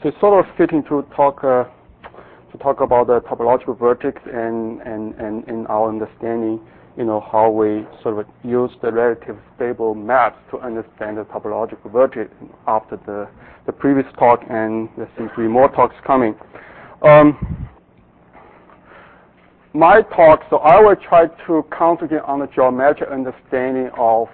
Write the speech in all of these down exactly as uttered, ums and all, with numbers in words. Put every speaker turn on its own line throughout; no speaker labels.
So it's sort of fitting to talk uh, to talk about the topological vertex and, and, and in our understanding, you know, how we sort of use the relative stable maps to understand the topological vertex after the, the previous talk, and there's three more talks coming. Um, my talk, so I will try to concentrate on the geometric understanding of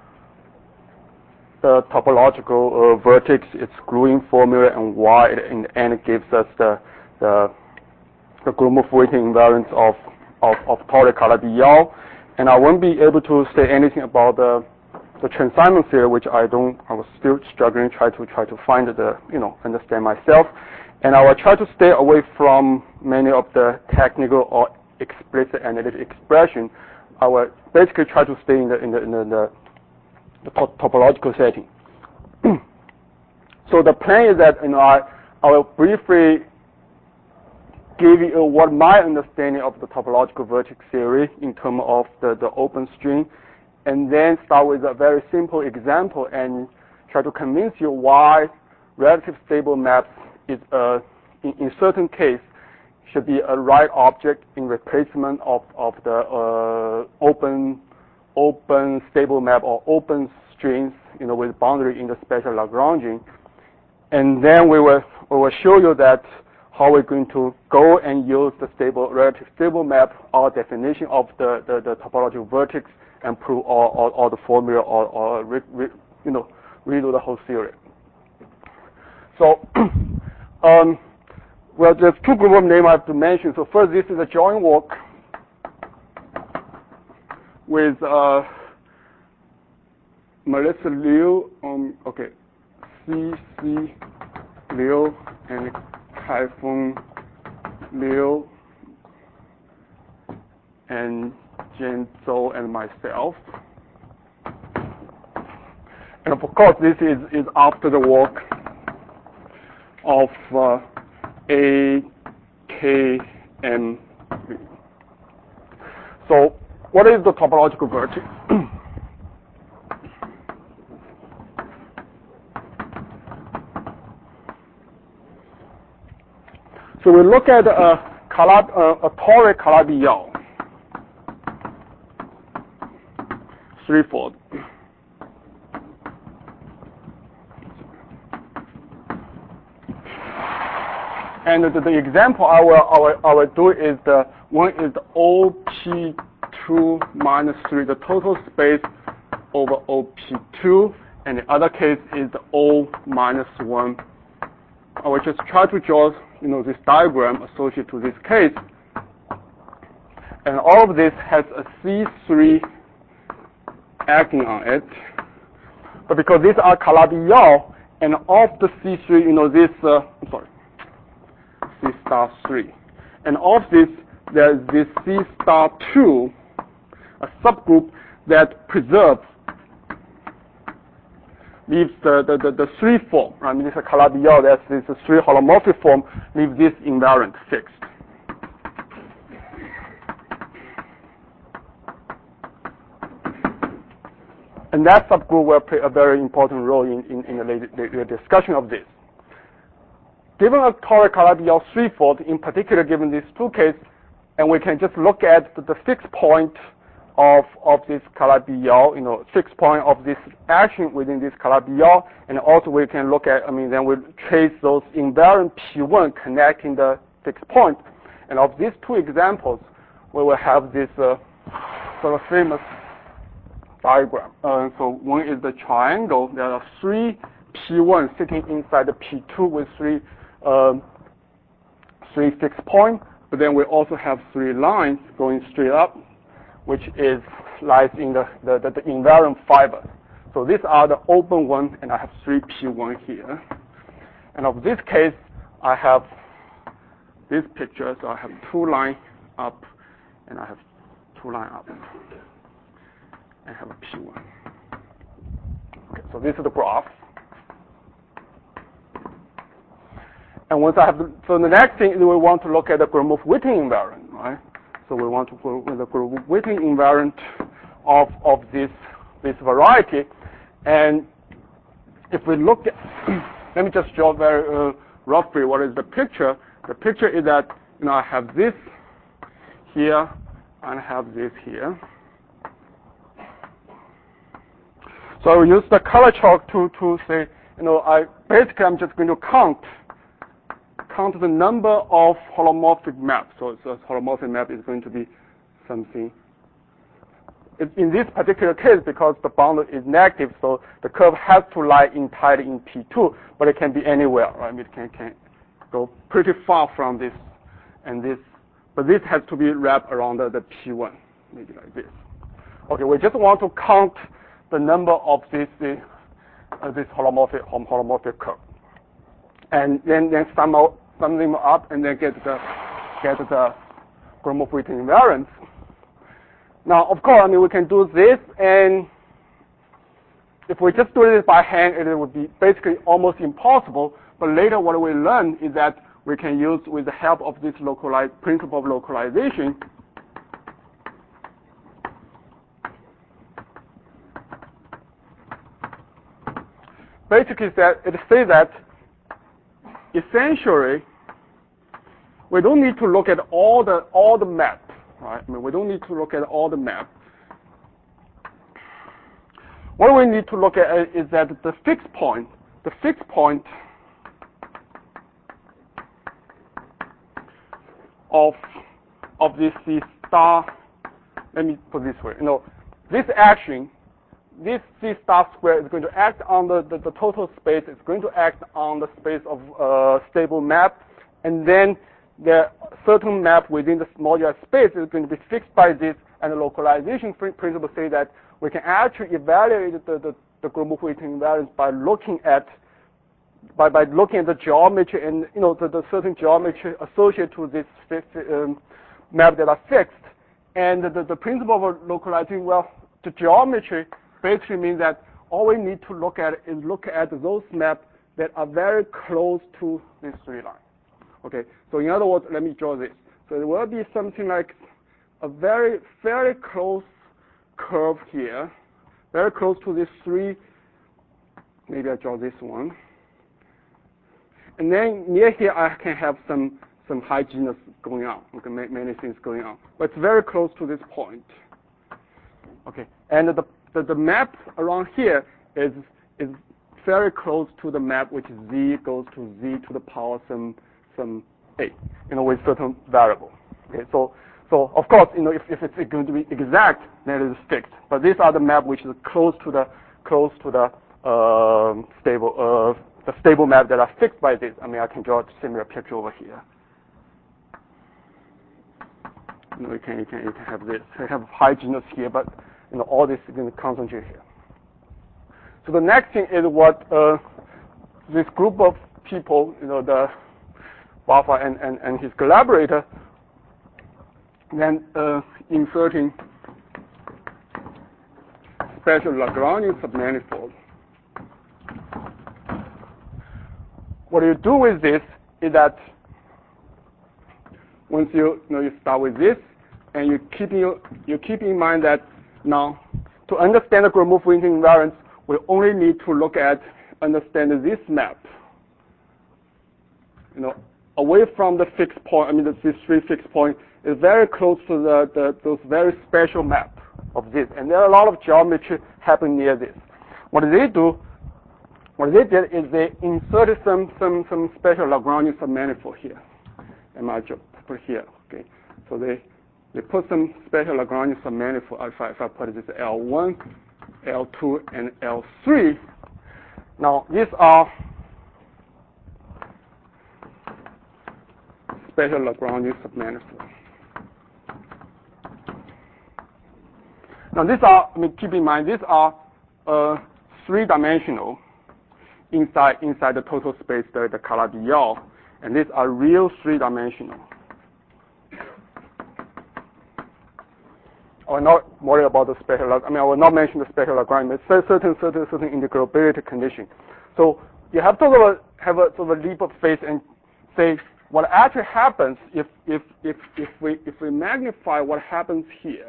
the topological uh, vertex, its Green formula, and why it in the end gives us the the, the Gromov-Witten invariance of of, of Torre-Calabi-Yau. And I won't be able to say anything about the the Chern-Simons theory, which I don't. I was still struggling try to try to find the you know understand myself. And I will try to stay away from many of the technical or explicit analytic expression. I will basically try to stay in the in the in the, the the topological setting. So the plan is that you know I, I will briefly give you what my understanding of the topological vertex theory in terms of the, the open string, and then start with a very simple example and try to convince you why relative stable maps is uh, in, in certain case should be a right object in replacement of, of the uh, open open stable map or open strings, you know, with boundary in the special Lagrangian. And then we will we will show you that how we're going to go and use the stable relative stable map, our definition of the, the, the topological vertex, and prove all, all, all the formula or, or re, re, you know redo the whole theory. So um, well, there's two group of names I have to mention. So first, this is a joint work with uh, Melissa Liu, um, okay, C C Liu and Kaifeng Liu and Jane Zhou and myself. And of course, this is, is after the work of uh, A, K, and V. So what is the topological vertex? So we look at a, Calab, uh, a Torre-Calabi-Yau threefold. And the, the example I will, I will, I will do is the one is the O P two minus three, the total space over O P two, and the other case is the O minus one. I will just try to draw, you know, this diagram associated to this case. And all of this has a C three acting on it. But because these are Calabi-Yau, and of the C three, you know, this, uh, I'm sorry, C star three. And of this, there's this C star two, a subgroup that preserves, leaves the, the, the, the three form. I mean, it's a Calabi-Yau, that's this three holomorphic form, leaves this invariant fixed. And that subgroup will play a very important role in, in, in the later, later discussion of this. Given a Torre-Calabi-Yau threefold, in particular given these two cases, and we can just look at the, the fixed point of, of this Calabi-Yau, you know, fixed point of this action within this Calabi-Yau, and also we can look at, I mean, then we trace those invariant P one connecting the fixed point. And of these two examples, we will have this uh, sort of famous diagram. Uh, so one is the triangle. There are three P one sitting inside the P two with three um, three fixed points, but then we also have three lines going straight up, which is lies in the, the, the, the invariant fiber. So these are the open one, and I have three P one here. And of this case, I have this picture, so I have two lines up, and I have two lines up. I have a P one. Okay, so this is the graph. And once I have, the, so the next thing is we want to look at the Gromov-Witten invariant, right? So we want to go with the Gromov-Witten invariant of of this this variety. And if we look at, let me just draw very uh, roughly what is the picture. The picture is that, you know, I have this here and I have this here. So I will use the color chalk to, to say, you know, I basically I'm just going to count count the number of holomorphic maps. So, so holomorphic map is going to be something. In this particular case, because the bound is negative, so the curve has to lie entirely in P two, but it can be anywhere, right? It can, can go pretty far from this and this, but this has to be wrapped around the, the P one, maybe like this. Okay, we just want to count the number of this uh, uh, this holomorphic holomorphic curve, and then then sum out sum them up, and then get the get the Gromov-Witten invariance. Now, of course, I mean, we can do this, and if we just do this by hand, it would be basically almost impossible. But later, what we learn is that we can use, with the help of this localize, principle of localization, basically that it says that essentially we don't need to look at all the all the map. Right? I mean, we don't need to look at all the map. What we need to look at is that the fixed point, the fixed point of of this C star. Let me put it this way. You know, this action, this C star square is going to act on the, the, the total space. It's going to act on the space of uh, stable map, and then the certain map within the modular space is going to be fixed by this, and the localization principle say that we can actually evaluate the, the, the Gromov-Witten invariance by looking at by, by looking at the geometry and, you know, the, the certain geometry associated to this fixed, um, map that are fixed. And the, the, the principle of localizing, well, the geometry basically means that all we need to look at is look at those maps that are very close to this three line. Okay, so in other words, let me draw this. So it will be something like a very, very close curve here, very close to this three. Maybe I draw this one. And then near here, I can have some, some hygienus going on, okay, many things going on. But it's very close to this point. Okay, and the, the, the map around here is, is very close to the map, which is z goes to z to the power some some a, you know, with certain variable. Okay, so so of course, you know, if, if it's going to be exact, then it is fixed. But these are the map which is close to the close to the uh, stable uh, the stable map that are fixed by this. I mean, I can draw a similar picture over here. You know, you can you can you can have this. You have hygienus here, but you know, all this is going to concentrate here. So the next thing is what uh, this group of people, you know, the Baffa and, and, and his collaborator, then uh, inserting special Lagrangian submanifold. What you do with this is that once you, you know, you start with this, and you keep you you keep in mind that now to understand the Gromov-Witten invariance, we only need to look at understand this map. You know, away from the fixed point, I mean, this three fixed point is very close to the, the those very special map of this, and there are a lot of geometry happening near this. What they do, what they did is they inserted some some some special Lagrangian submanifold here, and I just put here. Okay, so they they put some special Lagrangian submanifold. If I if I put this L one, L two, and L three. Now these are special Lagrangian submanifold. Now these are, I mean, keep in mind, these are uh, three-dimensional inside inside the total space, the, the Calabi-Yau, and these are real three-dimensional. I will not worry about the special, I mean, I will not mention the special Lagrangian, but certain, certain, certain integrability condition. So you have to sort of have a sort of a leap of faith and say, what actually happens if if if if we if we magnify what happens here?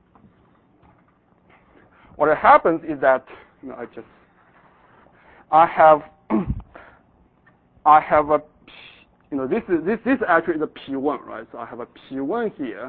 What happens is that, you know, I just I have I have a you know, this is this this actually is a P one, right? So I have a P one here,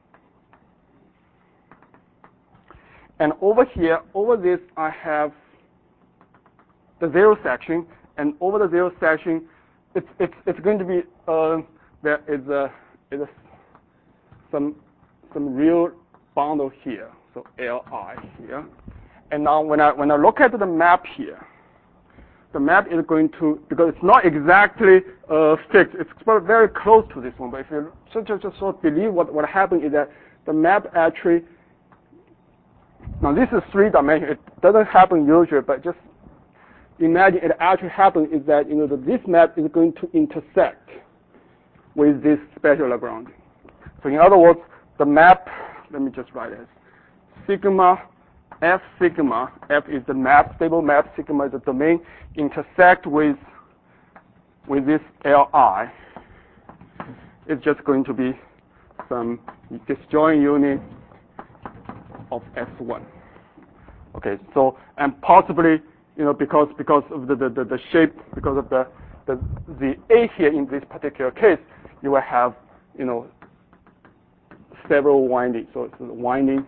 and over here, over this, I have the zero section, and over the zero section, it's it's it's going to be uh, there is a is a, some some real bundle here, so L I here, and now when I when I look at the map here, the map is going to, because it's not exactly uh, fixed, it's very close to this one. But if you just just, just sort of believe what what happened is that the map actually, now this is three dimensional. It doesn't happen usually, but just imagine it actually happens is that, you know, that this map is going to intersect with this special Lagrangian. So in other words, the map, let me just write it, sigma, F sigma, F is the map, stable map, sigma is the domain, intersect with, with this L I. It's just going to be some disjoint unit of S one. Okay, so, and possibly, you know, because because of the, the, the, the shape, because of the, the the A here in this particular case, you will have, you know, several windings. So it's a winding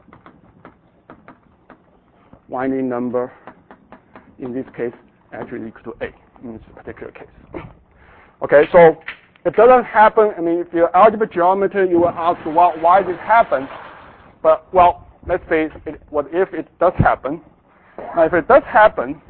winding number in this case actually equal to A in this particular case. Okay, so it doesn't happen. I mean, if you're algebra geometry, you will ask, well, why this happens? But well, let's say it, what if it does happen? Now, if it does happen,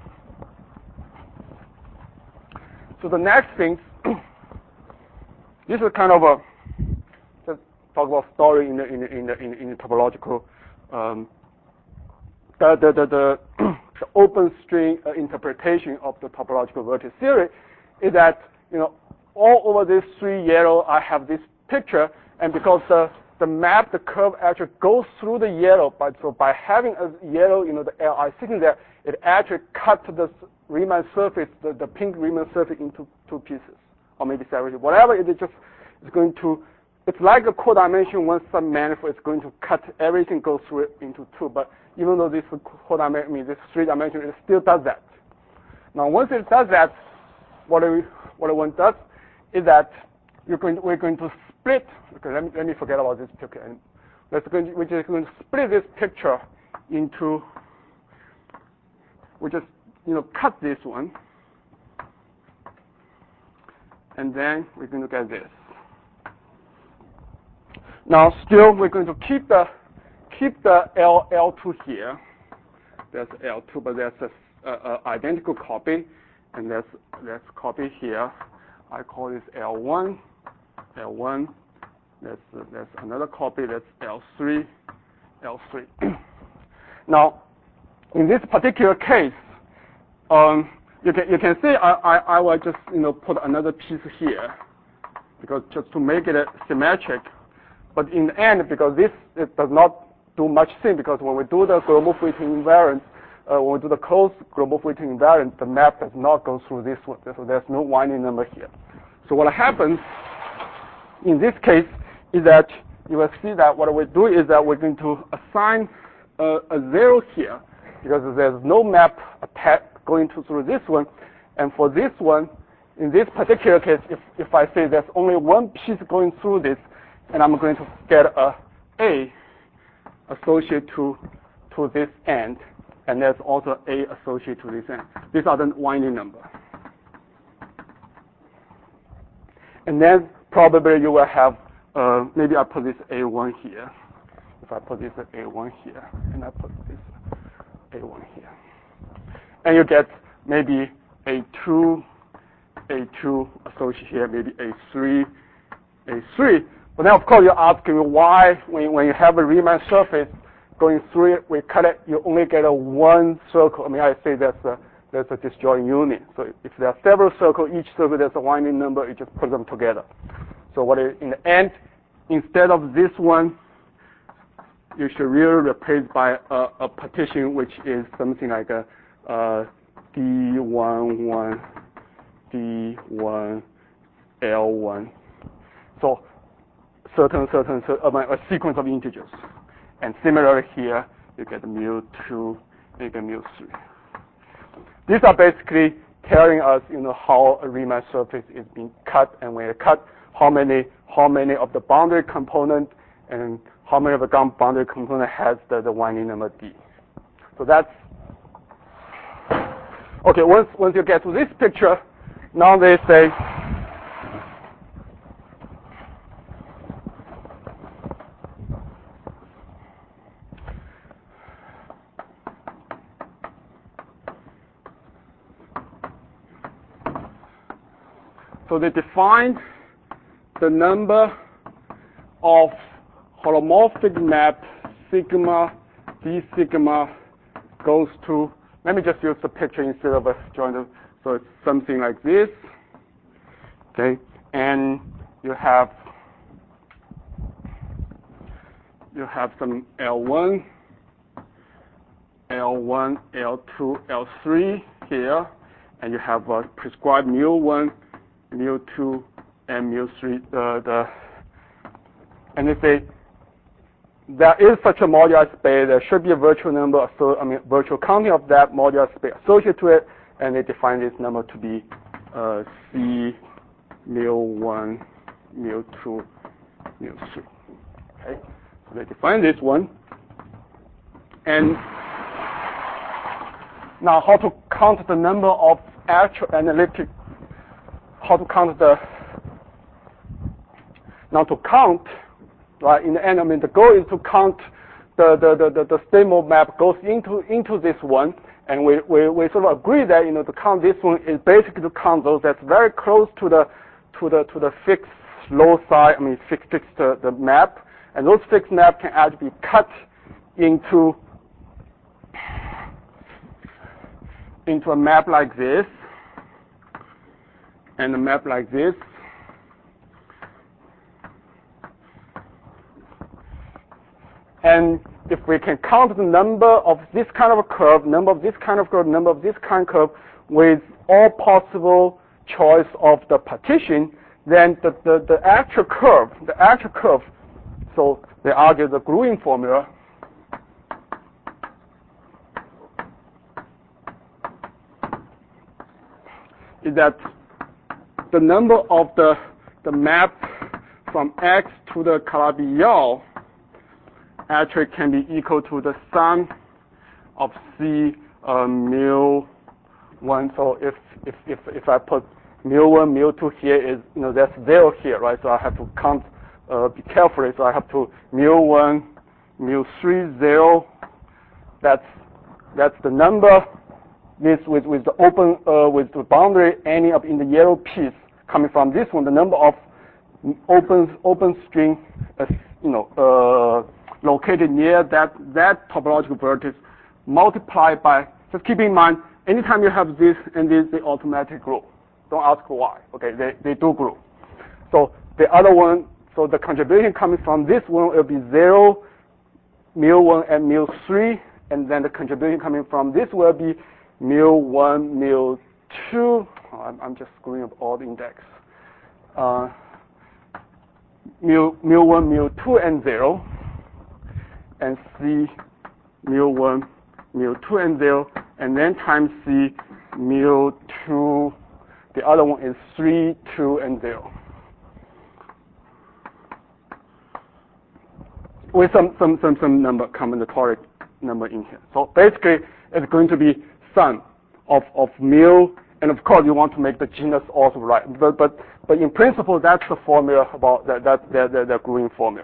so the next thing, this is kind of a, just talk about story in the in the in the, in, in the topological, um, the the the, the, the open string uh, interpretation of the topological vertex theory is that, you know, all over this three yellow, I have this picture, and because the the map, the curve actually goes through the yellow, but so by having a yellow, you know, the L I sitting there, it actually cuts the Riemann surface, the, the pink Riemann surface into two pieces, or maybe seven, whatever it is, just it's going to, it's like a co-dimension one submanifold. It's going to cut everything, goes through it into two. But even though this co-dimension, I mean, this three-dimension, it still does that. Now, once it does that, what we, what one does is that you're going to, we're going to split. Okay, let me let me forget about this picture. And let's going to, we're just going to split this picture into. We just, you know, cut this one, and then we're going to get this. Now, still, we're going to keep the keep the L L2 here. There's L two, but there's a, a, a identical copy, and there's there's copy here. I call this L one, L one. There's there's another copy. That's L three, L three. Now, in this particular case, um, you can you can see I, I I will just, you know, put another piece here, because just to make it symmetric. But in the end, because this it does not do much thing, because when we do the Gromov-Witten invariant, uh, when we do the closed Gromov-Witten invariant, the map does not go through this one. So there's no winding number here. So what happens in this case is that you will see that what we do is that we're going to assign a, a zero here, because there's no map attached going to through this one. And for this one, in this particular case, if, if I say there's only one piece going through this, and I'm going to get a A associated to, to this end, and there's also A associated to this end. These are the winding number. And then probably you will have, uh, maybe I put this A one here. If I put this A one here, and I put this A one here. And you get maybe A two, A two associated here, maybe A three, A three. But then, of course, you're asking me why, when, when you have a Riemann surface going through it, we cut it, you only get a one circle. I mean, I say that's a, that's a disjoint unit. So if there are several circles, each circle there's a winding number, you just put them together. So what is, in the end, instead of this one, you should really replace by a, a partition which is something like a uh, D one one, D one, L one. So certain, certain, certain a sequence of integers. And similarly here, you get mu two, you get mu three. These are basically telling us, you know, how a Riemann surface is being cut, and when it cut, how many how many of the boundary component and how many of the boundary component has the, the winding number D. So that's okay. Once once you get to this picture, now they say so they define the number of holomorphic map sigma d sigma goes to, let me just use the picture instead of a joint, so it's something like this, okay, and you have you have some L one, L one, L two, L three here, and you have a prescribed mu one, mu two, and mu three, uh, the, and they say there is such a modular space. There should be a virtual number, so I mean virtual counting of that modular space associated to it, and they define this number to be uh, C mu one, mu two, mu three. Okay, so they define this one, and now how to count the number of actual analytic, how to count the. Now to count, right, in the end, I mean, the goal is to count the, the, the, the, the state mode map goes into, into this one, and we, we, we sort of agree that, you know, to count this one is basically to count those that's very close to the, to the, to the fixed loci, I mean, fixed, fixed uh, the map, and those fixed map can actually be cut into, into a map like this, and a map like this. And if we can count the number of this kind of a curve, number of this kind of curve, number of this kind of curve, with all possible choice of the partition, then the, the, the actual curve, the actual curve, so they argue the Gruen formula is that the number of the, the map from X to the Calabi-Yau actually can be equal to the sum of C uh, mu one. So if, if, if, if I put mu one, mu two here is, you know, that's zero here, right? So I have to count, uh, be carefully. So I have to mu one, mu three, zero. That's, that's the number with, with, with the open, uh, with the boundary ending up in the yellow piece coming from this one, the number of open, open string, uh, you know, uh, located near that, that topological vertex multiplied by, just keep in mind, anytime you have this and this, they automatically grow. Don't ask why, okay, they, they do grow. So the other one, so the contribution coming from this one will be zero, mu one, and mu three, and then the contribution coming from this will be mu one, mu two, oh, I'm, I'm just screwing up all the index, uh, mu, mu one, mu two, and zero, and C mu one, mu two, and zero, and then times C mu two, the other one is three, two, and zero. With some, some, some, some number, combinatoric number in here. So basically, it's going to be sum of, of mu, and of course you want to make the genus also right. But, but, but in principle, that's the formula about that, that, that, that, that Gruen formula.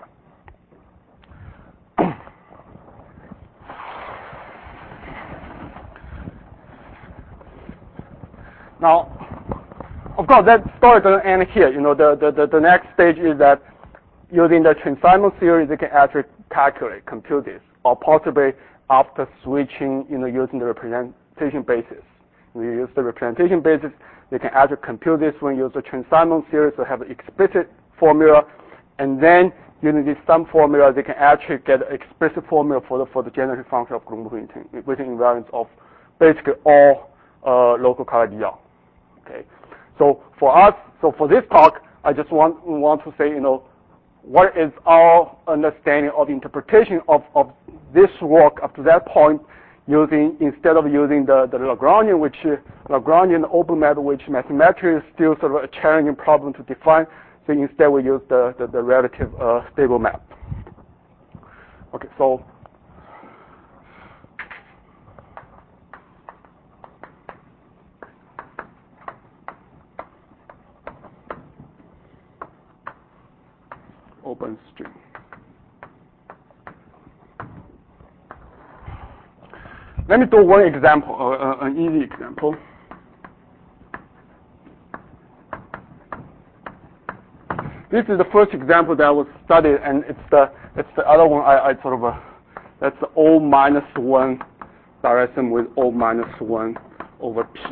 Now, of course, that story doesn't end here. You know, the, the, the, the next stage is that using the Chern-Simons theory, they can actually calculate, compute this, or possibly after switching, you know, using the representation basis. When you use the representation basis, they can actually compute this one, use the Chern-Simons theory, so have an explicit formula, and then using this sum formula, they can actually get an explicit formula for the, for the generative function of Gromov-Witten with invariance of basically all uh, local Calabi-Yau. Okay, so for us, so for this talk, I just want want to say, you know, what is our understanding of interpretation of, of this work up to that point, using, instead of using the, the Lagrangian, which uh, Lagrangian open map, which mathematically is still sort of a challenging problem to define. So instead we use the, the, the relative uh, stable map. Okay, so open string. Let me do one example, uh, an easy example. This is the first example that was studied, and it's the it's the other one I, I sort of uh, that's the O minus one direct sum with O minus one over P.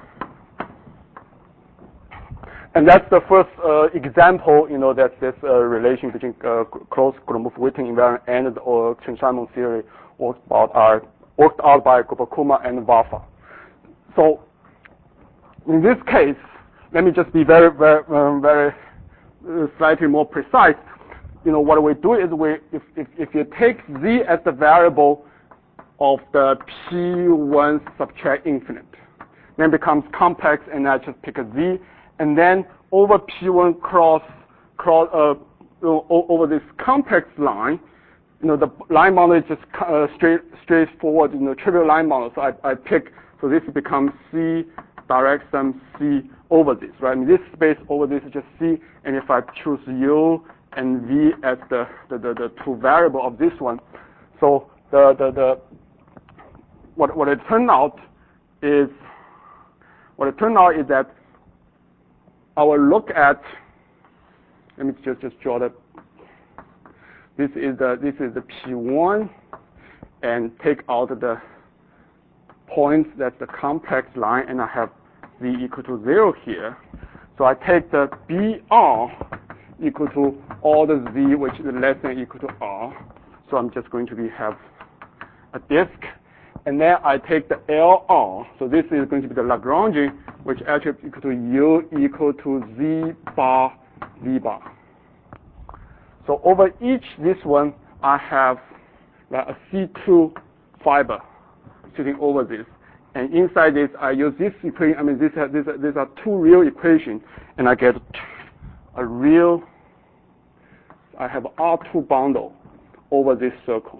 And that's the first uh, example, you know, that this uh, relation between uh, closed Gromov-Witten invariant and the uh, Chen-Simons theory worked out, are, worked out by Gopal-Kumar and Vafa. So in this case, let me just be very, very, um, very uh, slightly more precise. You know, what we do is we, if, if, if you take Z as the variable of the P one subtract infinite, then it becomes complex, and I just pick a Z. And then over P one cross, cross uh, you know, over this complex line, you know, the line model is just uh, straight, straightforward, you know, trivial line model. So I, I pick, so this becomes C direct sum C over this, right? I mean, this space over this is just C, and if I choose U and V as the, the, the, the two variable of this one, so the, the, the, what, what it turned out is, what it turned out is that I will look at, let me just, just draw that. This is the, this is the P one, and take out the points, that's the complex line, and I have Z equal to zero here. So I take the B R equal to all the Z, which is less than or equal to R. So I'm just going to be have a disk. And then I take the L R. So this is going to be the Lagrangian, which actually is equal to U equal to Z bar V bar. So over each this one, I have like a C two fiber sitting over this. And inside this, I use this equation. I mean, these are, these are, these are two real equations, and I get a real, I have R two bundle over this circle.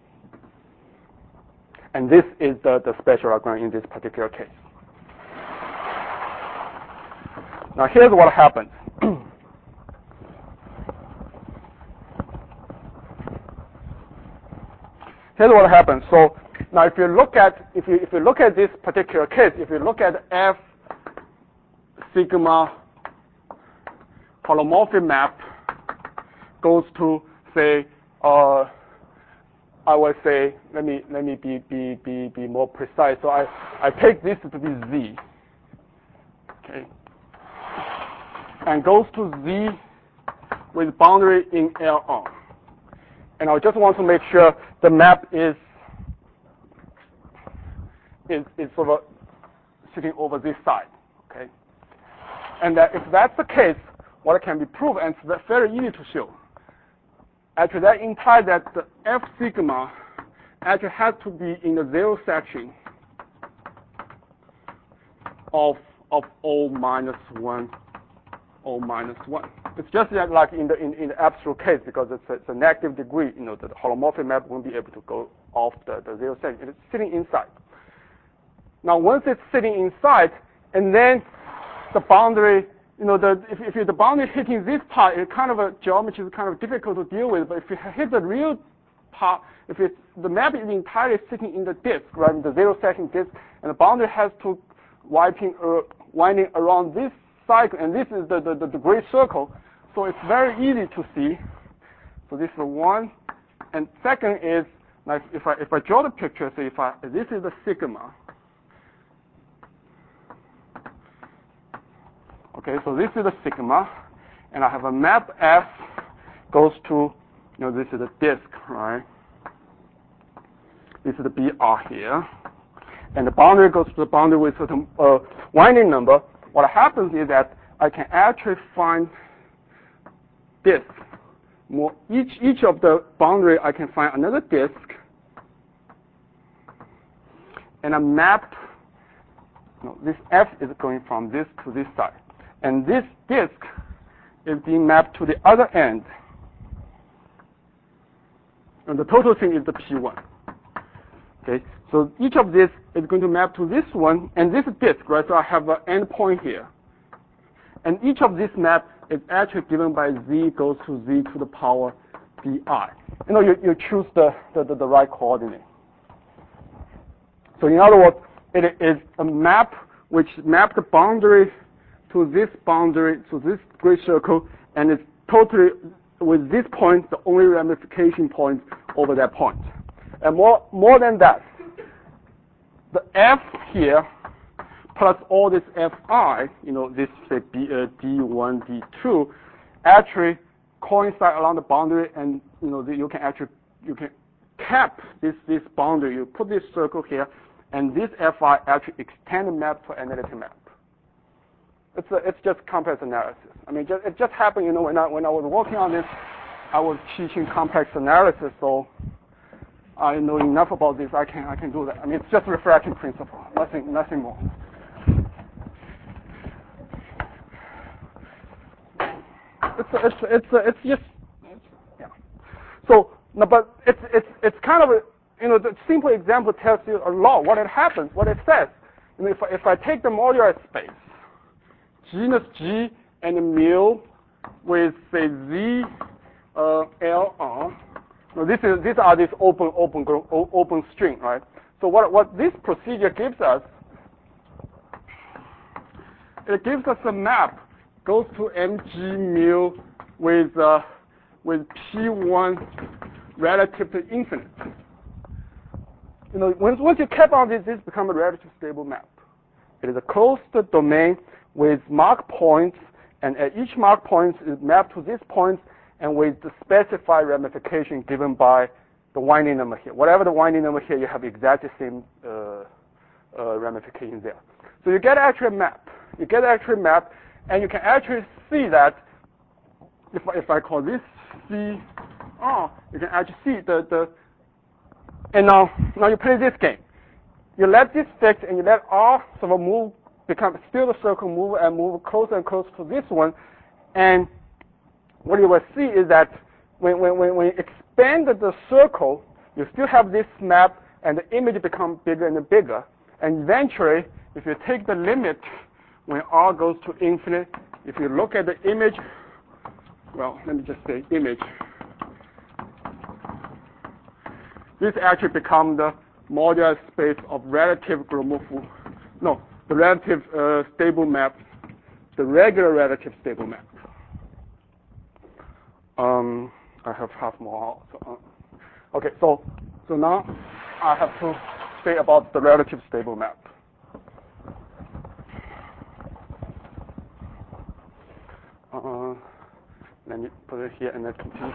And this is the, the special Lagrange in this particular case. Now here's what happens. Here's what happens. So now if you look at if you if you look at this particular case, if you look at F sigma holomorphic map goes to say uh, I would say, let me let me be be be be more precise. So I I take this to be Z, okay, and goes to Z with boundary in L R. And I just want to make sure the map is is is sort of sitting over this side, okay. And that if that's the case, what can be proved, and it's very easy to show. Actually, that implies that the F sigma actually has to be in the zero section of of O minus one, O minus one. It's just that like in the in, in the absolute case, because it's a, it's a negative degree, you know, the holomorphic map won't be able to go off the, the zero section. It's sitting inside. Now, once it's sitting inside, and then the boundary, you know, the, if, if the boundary hitting this part, it's kind of a geometry is kind of difficult to deal with. But if you hit the real part, if it's, the map is entirely sitting in the disk, right, in the zero section disk, and the boundary has to wiping, uh, winding around this cycle, and this is the, the, the, the gray circle. So it's very easy to see. So this is one, and second is like if I if I draw the picture, say if I this is the sigma. Okay, so this is the sigma, and I have a map F goes to, you know, this is the disk, right? This is the B R here, and the boundary goes to the boundary with certain uh, winding number. What happens is that I can actually find disk. More each each of the boundary, I can find another disk, and I map, you know, this F is going from this to this side. And this disk is being mapped to the other end. And the total thing is the P one. Okay, so each of this is going to map to this one, and this disk, right? So I have an endpoint here. And each of this map is actually given by Z goes to Z to the power Bi. You know, you, you choose the, the, the, the right coordinate. So in other words, it is a map which maps the boundary to this boundary, to this gray circle, and it's totally, with this point, the only ramification point over that point. And more, more than that, the F here plus all this Fi, you know, this say B, uh, D one, D two, actually coincide along the boundary, and you know, the, you can actually you can cap this this boundary. You put this circle here, and this Fi actually extend the map to analytic map. It's a, it's just complex analysis. I mean, just, it just happened. You know, when I when I was working on this, I was teaching complex analysis, so I know enough about this. I can I can do that. I mean, it's just refraction principle, nothing nothing more. It's a, it's a, it's a, it's just it's, yeah. So no, but it's it's it's kind of a, you know, the simple example tells you a lot what it happens, what it says. You know, if I, if I take the moduli space, genus G and mu with say Z uh, L R. Now this is these are these open open open string, right? So what what this procedure gives us, it gives us a map. Goes to mg mu with uh, with P one relative to infinite. You know, once once you cap on this, this becomes a relatively stable map. It is a closed domain with mark points, and at each mark point is mapped to this point, and with the specified ramification given by the winding number here. Whatever the winding number here, you have exactly the same uh, uh, ramification there. So you get actually a map. You get actually a map. And you can actually see that if, if I call this C R, you can actually see the, the and now, now you play this game. You let this fix and you let R sort of move, become still the circle move and move closer and closer to this one. And what you will see is that when, when, when, when you expand the circle, you still have this map and the image becomes bigger and bigger. And eventually, if you take the limit when R goes to infinite, if you look at the image, well, let me just say image. This actually becomes the modular space of relative Gromov, no, the relative uh, stable map, the regular relative stable map. Um, I have half more. So, uh, okay, so so now I have to say about the relative stable map. Uh, let me put it here and then continue.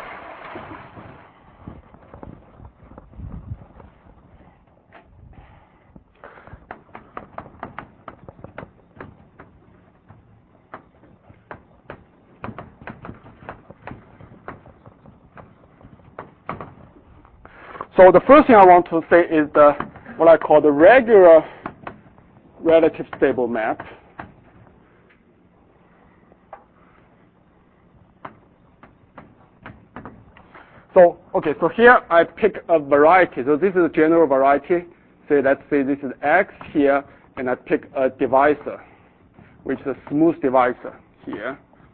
So the first thing I want to say is the what I call the regular relative stable map. So, okay, so here I pick a variety. So this is a general variety. Say, let's say this is X here, and I pick a divisor, which is a smooth divisor here.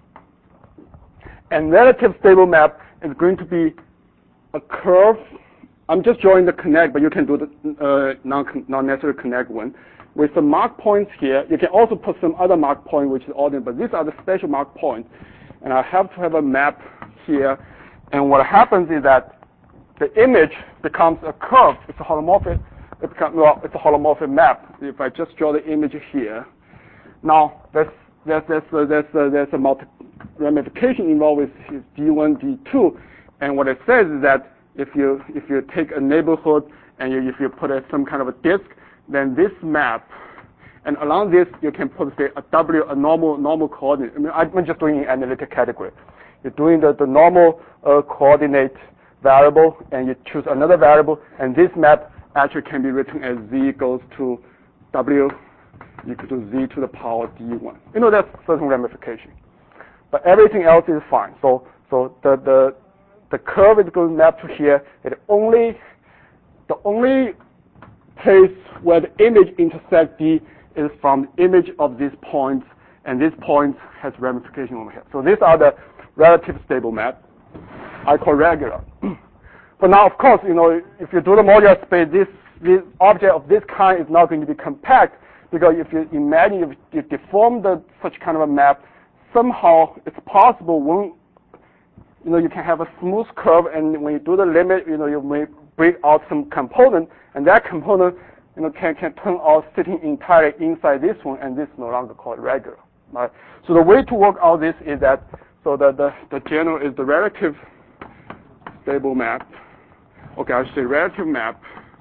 And relative stable map is going to be a curve. I'm just drawing the connect, but you can do the uh, non, non-necessary connect one. With the mark points here, you can also put some other mark point, which is ordinary, but these are the special mark points. And I have to have a map here. And what happens is that the image becomes a curve. It's a holomorphic. It becomes well, it's a holomorphic map. If I just draw the image here, now there's there's there's uh, there's uh, there's a multi ramification involved with D one, D two, and what it says is that if you if you take a neighborhood and you, if you put a, some kind of a disk, then this map, and along this you can put say a W, a normal normal coordinate. I mean, I'm just doing an analytic category. You're doing the, the normal uh, coordinate variable, and you choose another variable, and this map actually can be written as z goes to w equal to z to the power d one. You know, that's certain ramification. But everything else is fine. So so the the the curve is going to map to here. It only the only place where the image intersects D is from the image of these points, and this point has ramification over here. So these are the relative stable map. I call regular. But now, of course, you know, if you do the modular space, this this object of this kind is not going to be compact, because if you imagine if you deform the such kind of a map, somehow it's possible when you know you can have a smooth curve, and when you do the limit, you know, you may break out some component, and that component, you know, can can turn out sitting entirely inside this one, and this is no longer called regular. Right? So the way to work out this is that so the the, the general is the relative stable map. Okay, I should say relative map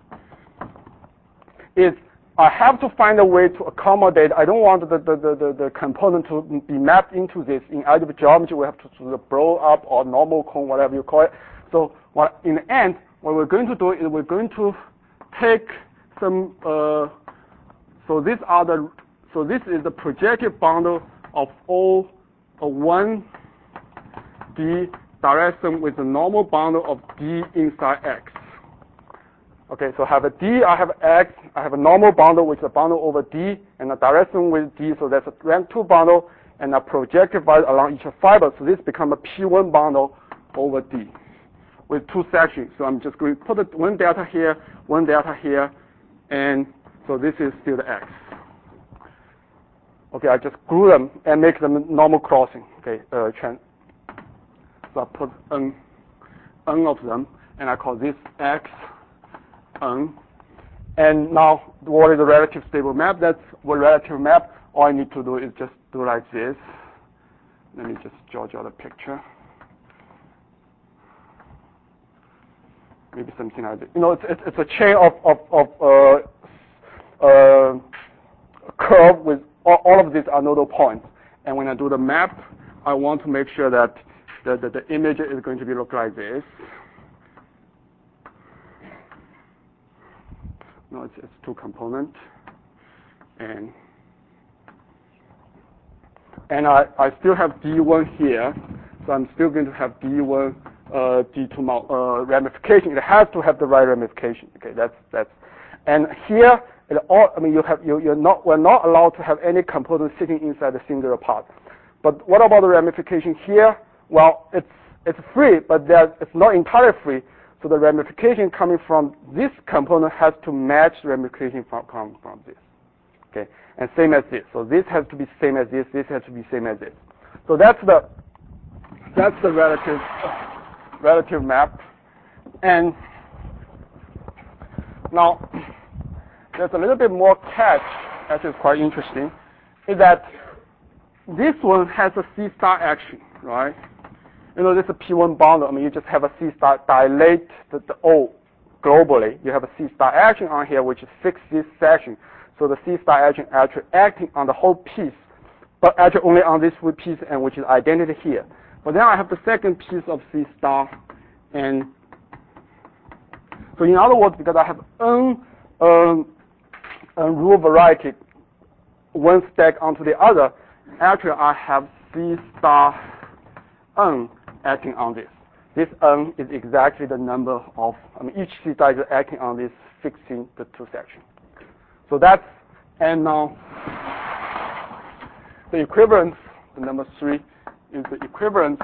is I have to find a way to accommodate. I don't want the the, the, the, the component to be mapped into this. In algebraic geometry, we have to sort of blow up or normal cone, whatever you call it. So what in the end, what we're going to do is we're going to take some. Uh, so these are the. So this is the projective bundle of all a one D direct sum with the normal bundle of D inside X. Okay, so I have a D, I have X, I have a normal bundle which is a bundle over D, and a direct sum with D, so that's a rank two bundle, and a projective value along each fiber. So this becomes a P one bundle over D with two sections. So I'm just going to put it one delta here, one delta here, and so this is still the X. Okay, I just glue them and make them normal crossing. Okay, uh, trend. So I put n, n of them, and I call this X, n. And now, what is the relative stable map? That's what relative map. All I need to do is just do like this. Let me just draw you the picture. Maybe something like this. You know, it's it's, it's a chain of of, of uh, uh, curve with all, all of these are nodal points. And when I do the map, I want to make sure that the, the, the image is going to be look like this. No, it's, it's two component. And and I, I still have D one here, so I'm still going to have D one uh, D two uh, ramification. It has to have the right ramification. Okay, that's that's. And here, it all, I mean, you have you you're not we're not allowed to have any component sitting inside the singular part. But what about the ramification here? Well, it's it's free, but it's not entirely free. So the ramification coming from this component has to match the ramification from from, from this. Okay, and same as this. So this has to be same as this. This has to be same as this. So that's the that's the relative relative map. And now there's a little bit more catch, that is quite interesting, is that this one has a C star action, right? You know, this is a P one bundle. I mean, you just have a C star dilate the, the O globally. You have a C star action on here, which is fix this section. So the C star action actually acting on the whole piece, but actually only on this piece, and which is identity here. But then I have the second piece of C star, and so in other words, because I have n um, n rule variety, one stack onto the other, actually I have C star n acting on this. This n is exactly the number of, I mean, each C star is acting on this, fixing the two sections. So that's, and now the equivalence, the number three, is the equivalence.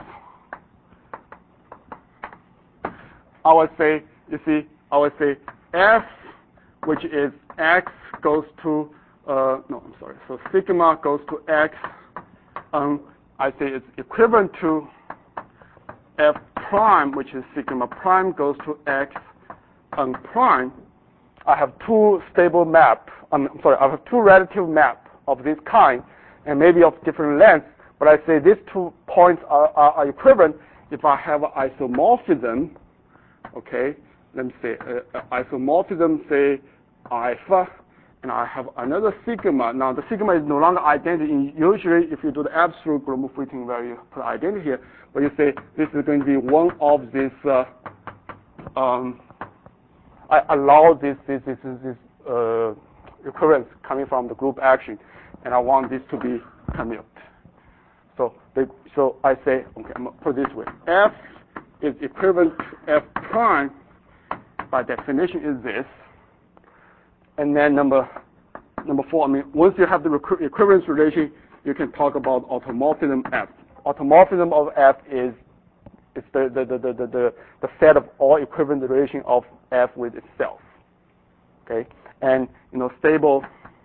I would say, you see, I would say F, which is X goes to, uh, no, I'm sorry, so sigma goes to X, um, I say it's equivalent to F prime, which is sigma prime goes to X and prime. I have two stable map, I'm sorry, I have two relative map of this kind, and maybe of different lengths, but I say these two points are, are, are equivalent if I have isomorphism, okay, let me say uh, isomorphism, say alpha, and I have another sigma. Now the sigma is no longer identity. Usually if you do the absolute global fitting value, put identity here, but you say this is going to be one of these uh, um, I allow this this this this uh, equivalence coming from the group action, and I want this to be commute. So the, so I say, okay, I'm gonna put it this way: F is equivalent to F prime. By definition, is this. And then number number four. I mean, once you have the equivalence relation, you can talk about automorphism F. Automorphism of F is is the the the the the, the set of all equivalent relation of F with itself. Okay, and you know, stable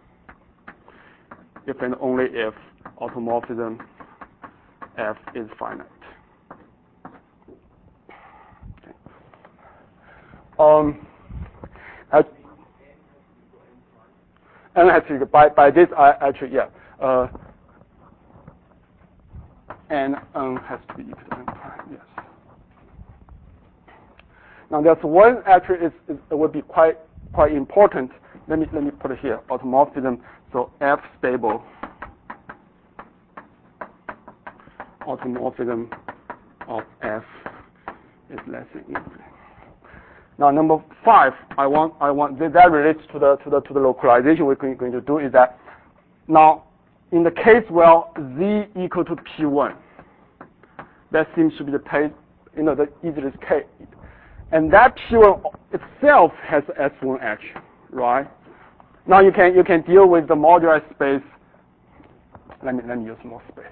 if and only if automorphism F is finite. Okay. Um, I, and actually, by by this, I actually yeah, uh, and n has to be equal to n prime. Yes. Now, there's one actually is, is it would be quite quite important. Let me let me put it here. Automorphism. So F stable. Automorphism of F is less than infinite. Now, number five, I want I want that relates to the to the to the localization we're going, going to do is that now in the case where Z equal to P one, that seems to be the case, you know, the easiest case, and that P one itself has S one action, right? Now you can you can deal with the moduli space. Let me let me use more space.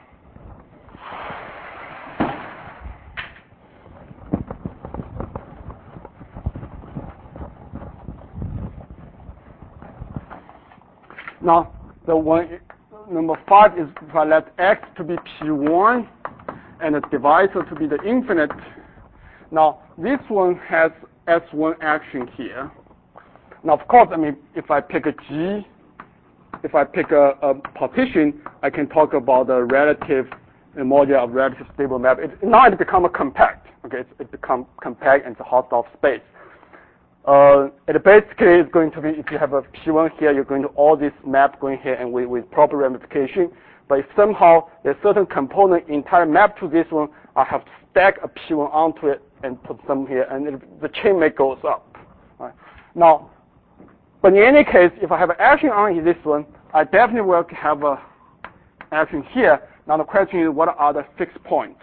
Now, the one number five is if I let X to be P one and the divisor to be the infinite. Now, this one has S one action here. Now, of course, I mean, if I pick a G, if I pick a, a partition, I can talk about the relative the module of relative stable map. It, now it becomes a compact. Okay, it's, it becomes compact and it's a Hausdorff space. Uh, it basically is going to be, if you have a P one here, you're going to all this map going here and with, with proper ramification. But if somehow there's certain component entire map to this one, I have to stack a P one onto it and put some here, and it, the chain mate goes up. Right. Now, but in any case, if I have an action on this one, I definitely will have a action here. Now the question is, what are the fixed points?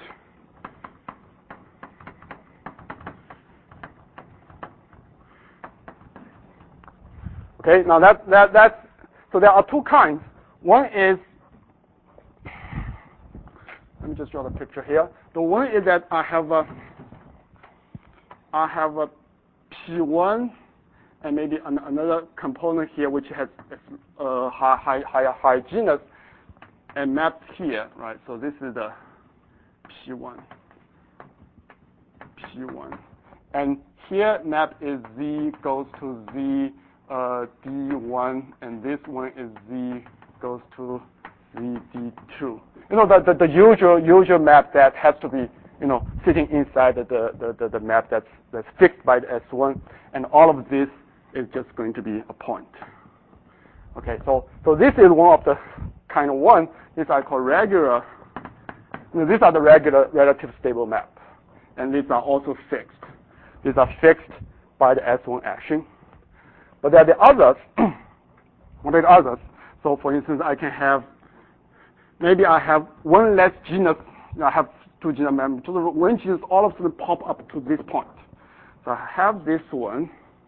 Okay, now that, that, that's, so there are two kinds. One is, let me just draw the picture here. The one is that I have a, I have a P one and maybe an, another component here which has uh, high, high, high, high genus and mapped here, right? So this is the P one, P one. And here map is Z goes to Z, Uh, D one, and this one is Z goes to Z D two. You know, the, the, the usual usual map that has to be, you know, sitting inside the, the, the, the map that's, that's fixed by the S one, and all of this is just going to be a point. Okay, so, so this is one of the kind of one, this I call regular, you know, these are the regular relative stable map, and these are also fixed. These are fixed by the S one action. But there are the others. What are the others? So, for instance, I can have, maybe I have one less genus. I have two genus members. So one genus, all of them pop up to this point. So I have this one.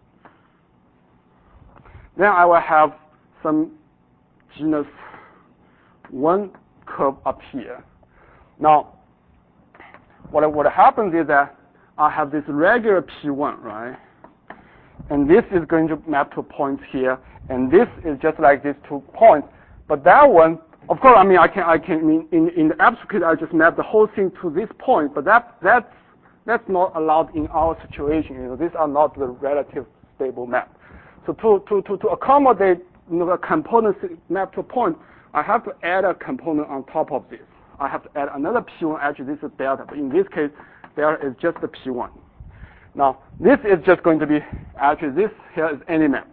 Then I will have some genus one curve up here. Now, what what happens is that I have this regular P one, right? And this is going to map to points here, and this is just like these two points. But that one, of course, I mean, I can, I can, I mean, in, in the abstract case, I just map the whole thing to this point, but that, that's, that's not allowed in our situation. You know, these are not the relative stable map. So to, to, to, to accommodate, you know, a component map to a point, I have to add a component on top of this. I have to add another P one, actually this is delta, but in this case, there is just the P one. Now, this is just going to be, actually, this here is any map.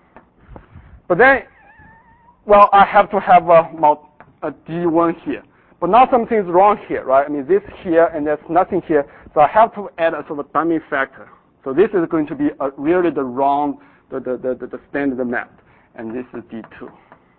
But then, well, I have to have a, a D one here. But now something's wrong here, right? I mean, this here and there's nothing here, so I have to add a sort of dummy factor. So this is going to be a, really the wrong, the, the, the, the standard map, and this is D two.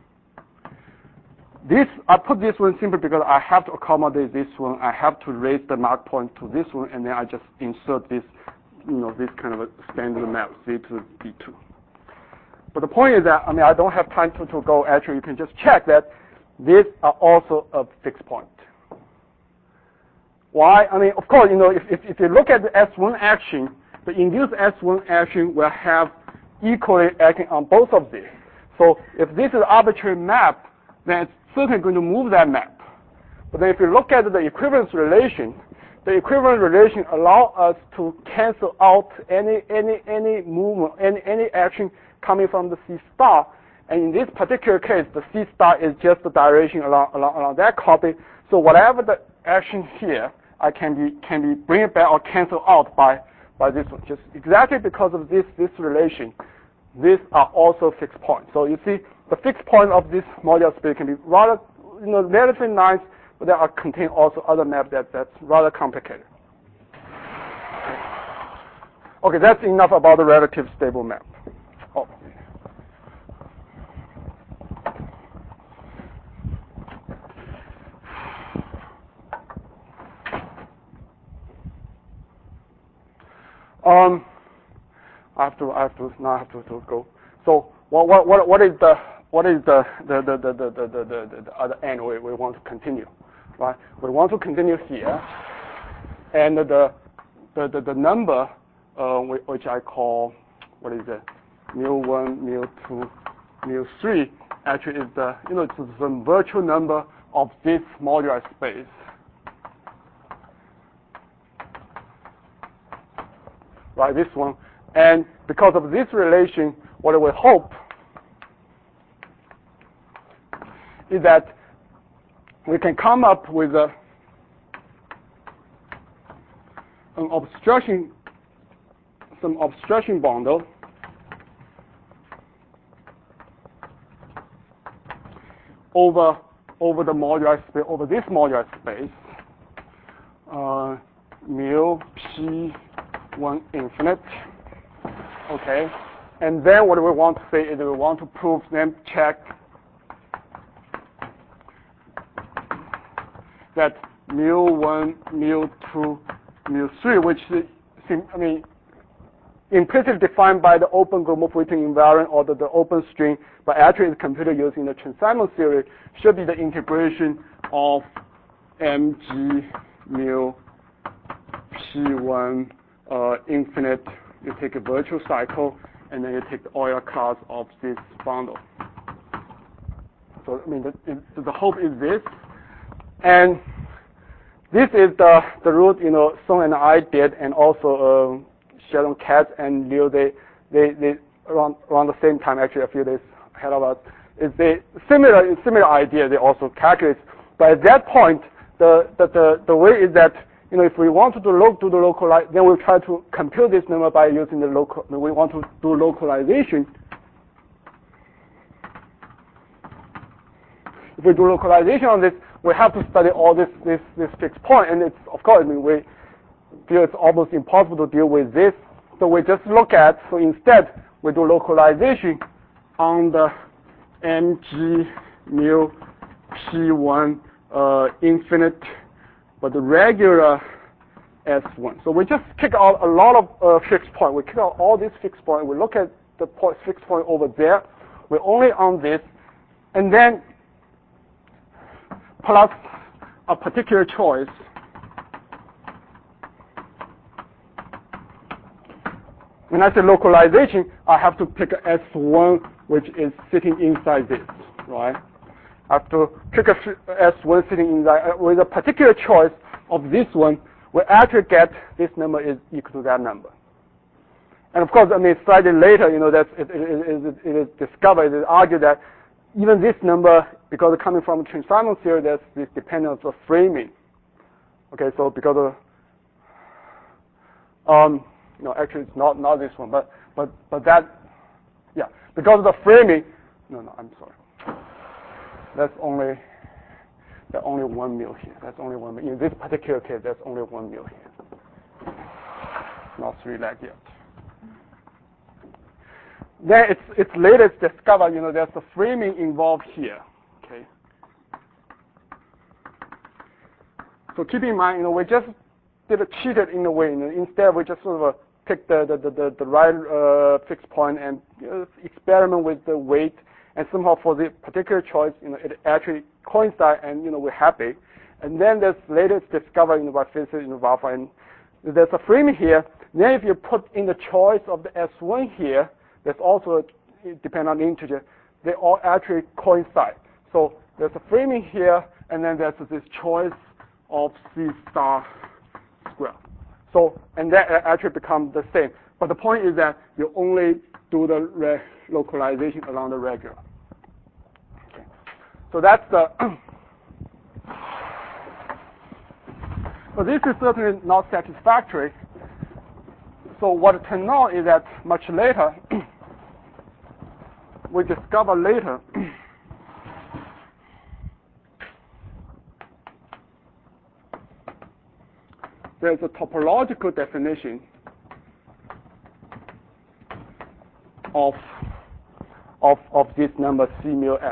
This, I put this one simply because I have to accommodate this one. I have to raise the mark point to this one, and then I just insert this, you know, this kind of a standard map, C to D two. But the point is that, I mean, I don't have time to, to go. Actually, you can just check that these are also a fixed point. Why? I mean, of course, you know, if, if, if you look at the S one action, the induced S one action will have equally acting on both of these. So if this is an arbitrary map, then it's certainly going to move that map. But then if you look at the equivalence relation, the equivalence relation allows us to cancel out any any any movement, any any action coming from the C star. And in this particular case, the C star is just the direction along along, along that copy. So whatever the action here, I can be can be bring it back or cancel out by by this one. Just exactly because of this this relation, these are also fixed points. So you see, the fixed point of this modular space can be rather, you know, relatively nice, but there are contain also other maps that that's rather complicated. Okay, that's enough about the relative stable map. Oh. Um, I have to, I have to, now I have to, to go. So what, what, what, what is the, what is the, the, the, the, the, the, the, the other end we, we want to continue, right? We want to continue here, and the, the, the, the number, uh, which I call, what is it, mu one, mu two, mu three, actually is the, you know, it's the virtual number of this modular space. Right, this one. And because of this relation, what we hope is that we can come up with a, an obstruction, some obstruction bundle over over the modular space, over this modular space, uh, mu p one infinite. Okay, and then what we want to say is we want to prove, then check that mu one, mu two, mu three, which is, I mean, implicitly defined by the open Gromov-Witten invariant or the, the open string, but actually is computed using the Chern-Simons theory, should be the integration of mg mu p one uh, infinite. You take a virtual cycle, and then you take the Euler class of this bundle. So I mean, the, the hope is this, and this is the the root. You know, Song and I did, and also uh, Sheldon Katz and Liu. They they they around around the same time, actually a few days ahead of us. Is they similar similar idea. They also calculate, but at that point, the the the, the way is that, you know, if we want to do, lo do the localize, then we'll try to compute this number by using the local. We want to do localization. If we do localization on this, we have to study all this this this fixed point, and it's, of course, I mean, we feel it's almost impossible to deal with this. So we just look at. So instead, we do localization on the mg mu p one uh, infinite, but the regular S one. So we just kick out a lot of uh, fixed point. We kick out all these fixed point. We look at the point, fixed point over there. We're only on this, and then plus a particular choice. When I say localization, I have to pick a S one, which is sitting inside this, right? I have to pick a S one sitting inside with a particular choice of this one. We actually get this number is equal to that number. And of course, I mean, slightly later, you know, that it, it, it, it is discovered, it is argued that even this number, because it's coming from Chern-Simons theory, there's this dependence of framing. Okay, so because of, um, no, actually it's not, not this one, but, but, but that, yeah, because of the framing, no, no, I'm sorry. That's only, there's only one mil here. That's only one mil. In this particular case, there's only one mil here. Not three leg yet. Then it's it's later discovered, you know, there's a framing involved here. Okay. So keep in mind, you know, we just did a cheated in a way. You know, instead, we just sort of uh, pick the the the, the, the right uh, fixed point and you know, experiment with the weight, and somehow for the particular choice, you know, it actually coincides, and you know, we're happy. And then there's later discovered, you know, by physicists in Valve, and there's a framing here. Then if you put in the choice of the S one here, that's also depend on the integer. They all actually coincide. So there's a framing here, and then there's this choice of C star square. So, and that actually becomes the same. But the point is that you only do the re localization along the regular. Okay. So that's the. So this is certainly not satisfactory. So what it turned out is that much later, we discover later there's a topological definition of of of this number C mu F.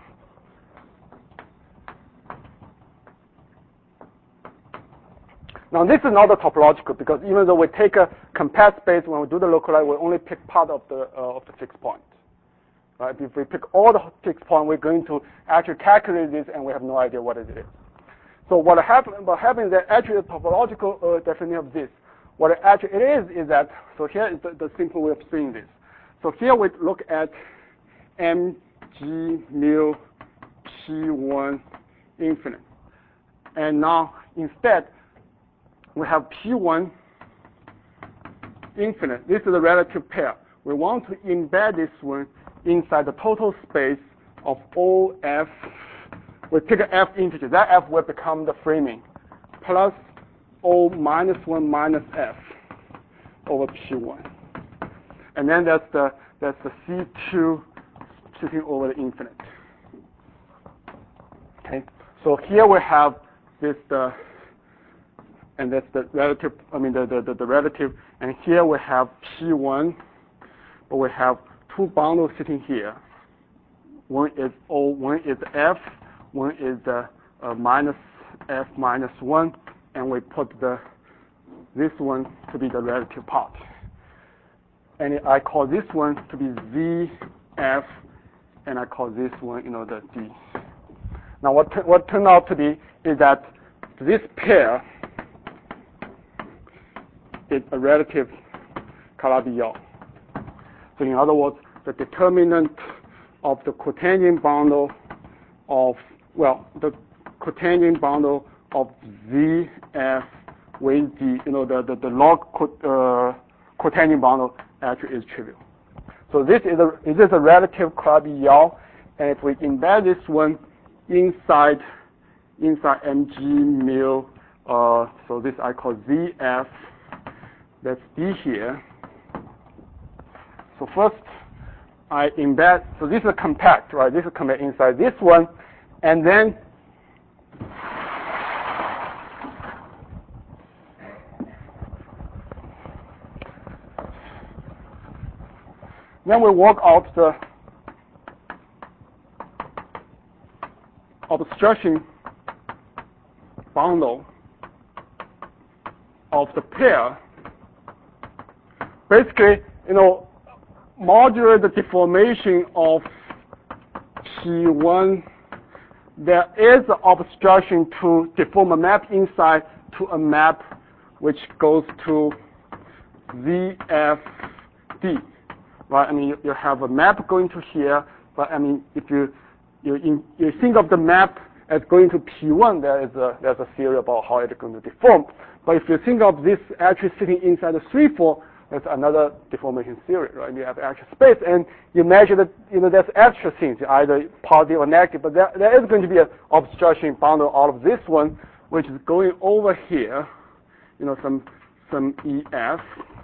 Now this is not a topological, because even though we take a compact space when we do the localize, we only pick part of the uh, of the fixed point. Right? If we pick all the fixed point, we're going to actually calculate this, and we have no idea what it is. So what happens? What happens is that actually the topological uh, definition of this, what it actually it is is that. So here is the, the simple way of seeing this. So here we look at M G mu P one infinite, and now instead we have P one infinite. This is a relative pair. We want to embed this one inside the total space of O F. We pick an F integer. That F will become the framing plus O minus one minus F over P one. And then that's the that's the C two sitting over the infinite. Okay. So here we have this the and that's the relative, I mean the, the, the, the relative, and here we have P one, but we have two bundles sitting here. One is O, one is F, one is uh, uh, minus F minus one, and we put the this one to be the relative part. And I call this one to be Z F, and I call this one, you know, the D. Now what, what turned out to be is that this pair is a relative Calabi-Yau. So in other words, the determinant of the cotangent bundle of, well, the cotangent bundle of Z F with D, you know, the, the, the log uh, cotangent bundle actually is trivial. So this is a, this is a relative Calabi-Yau, and if we embed this one inside, inside M G mu, uh, so this I call Z F, that's D here. So first, I embed, so this is a compact, right? This is compact inside this one, and then then we work out the obstruction bundle of the pair. Basically, you know, modular the deformation of P one, there is an obstruction to deform a map inside to a map which goes to Z F D. Right? I mean, you, you have a map going to here, but I mean, if you you, in, you think of the map as going to P one, there is a there's a theory about how it's going to deform. But if you think of this actually sitting inside the three four, that's another deformation theory, right? You have extra space, and you measure that, you know, there's extra things, either positive or negative, but there, there is going to be an obstruction bundle out of this one, which is going over here, you know, some some E F.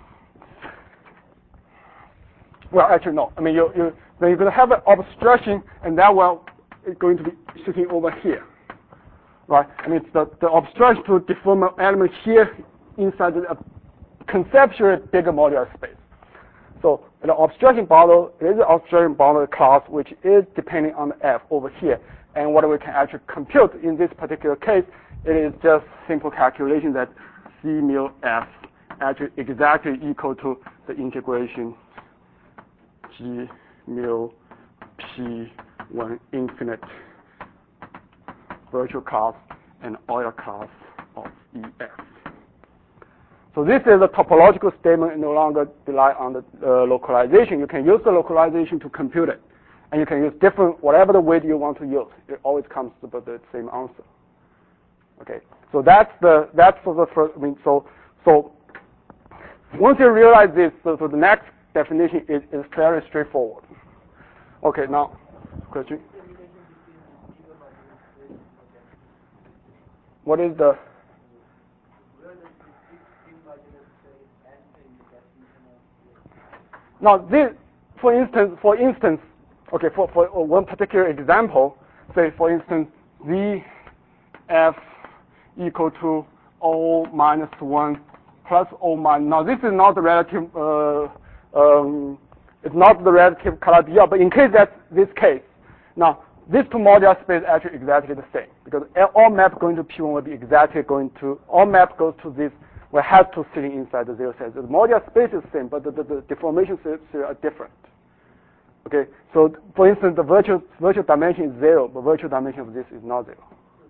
Well, actually, no. I mean, you, you, then you're going to have an obstruction, and that one is going to be sitting over here. right? I mean, it's the, the obstruction to deform an element here inside the uh, conceptually bigger modular space. So the obstruction boundary is an obstruction boundary class, which is depending on the F over here. And what we can actually compute in this particular case, it is just simple calculation that C mu F actually exactly equal to the integration G mu P one infinite virtual class and Euler class of E F. So this is a topological statement and no longer rely on the uh, localization. You can use the localization to compute it. And you can use different, whatever the weight you want to use. It always comes to the same answer. Okay, so that's the, that's for the first, I mean, so, so once you realize this, so, so the next definition is, is fairly straightforward. Okay, now, question? What is the? Now, this, for instance, for instance, okay, for, for one particular example, say, for instance, Z F equal to O minus one plus O minus. Now, this is not the relative, uh, um, it's not the relative Calabi-Yau, but in case that's this case, now, these two modular space are actually exactly the same, because all map going to P one will be exactly going to, all map goes to this, will have to sitting inside the zero set. The modular space is the same, but the, the, the deformation series are different. Okay, so for instance, the virtual, virtual dimension is zero, but virtual dimension of this is not zero.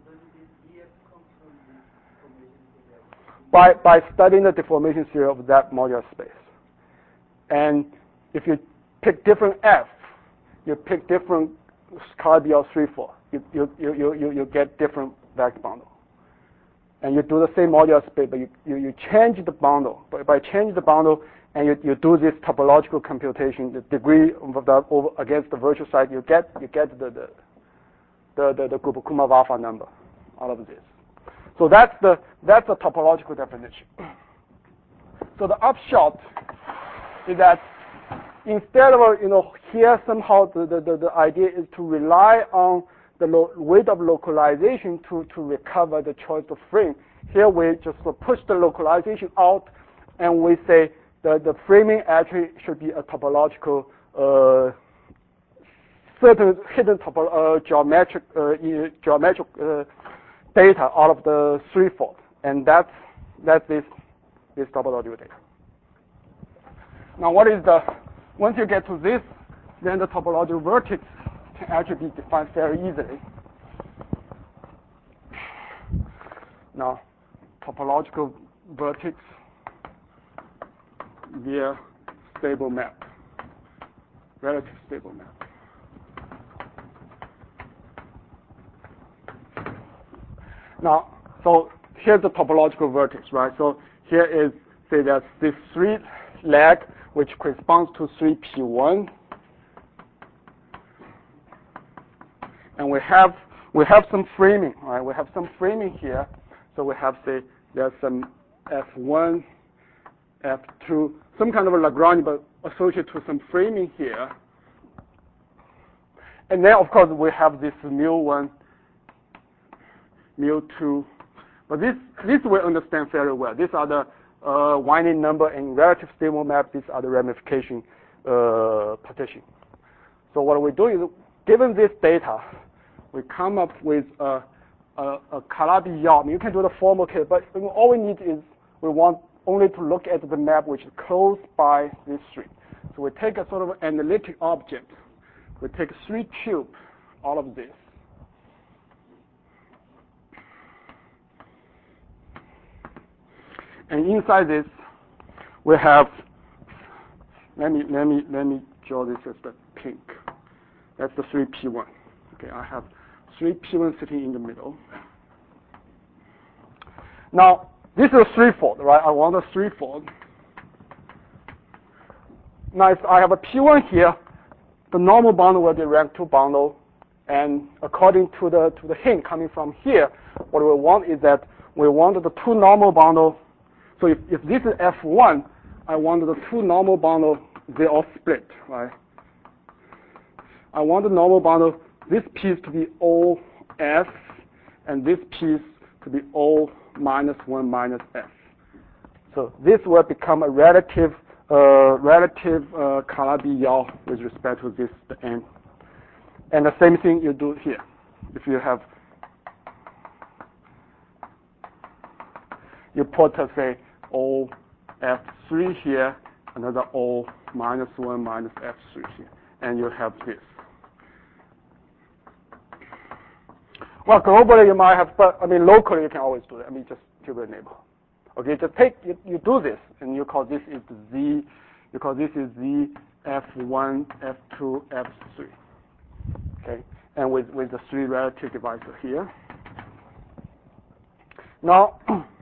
By, by studying the deformation theory of that modular space. And if you pick different F, you pick different Calabi-Yau three four, you, you, you, you, you get different vector bundle. And you do the same modular space, but you, you, you change the bundle. But by changing the bundle, and you, you do this topological computation, the degree of the over against the virtual side, you get you get the the the, the, the Grubov-Kumar alpha number out of this. So that's the that's the topological definition. So the upshot is that instead of you know here somehow the the, the, the idea is to rely on the lo weight of localization to to recover the choice of frame. Here we just push the localization out, and we say the the framing actually should be a topological uh, certain hidden topo uh, geometric uh, geometric uh, data out of the threefold, and that's that's this this topological data. Now, what is the once you get to this, then the topological vertex can actually be defined very easily. Now, topological vertex via stable map, relative stable map. Now, so here's the topological vertex, right? So here is, say that this three leg, which corresponds to three P one. And we have we have some framing, right? We have some framing here. So we have, say, there's some F one, F two, some kind of a Lagrange, but associated to some framing here. And then, of course, we have this mu one, mu two. But this this we understand very well. These are the uh, winding number and relative stable map. These are the ramification uh, partition. So what we do is, given this data, we come up with a, a, a Calabi-Yau. I mean, you can do the formal case, but all we need is we want only to look at the map which is close by this three. So we take a sort of analytic object. We take three cube out of this. And inside this, we have. Let me let me let me draw this as the pink. That's the three P one. Okay, I have three P one sitting in the middle. Now, this is a threefold, right? I want a threefold. Now, if I have a P one here, the normal bundle will be rank two bundle, and according to the to the hint coming from here, what we want is that we want the two normal bundle. So if, if this is F one, I want the two normal bundle, they all split, right? I want the normal bundle, this piece to be O F, and this piece to be O minus one minus F. So this will become a relative uh, relative uh, Calabi-Yau with respect to this the n. And the same thing you do here. If you have you put uh, say O F three here, another O minus one minus F three here, and you have this. Well, globally you might have, but I mean locally you can always do that. I mean just give it a neighbor. Okay, just take you, you do this, and you call this is Z. You call this is Z F one, F two, F three. Okay, and with with the three relative divisor here. Now,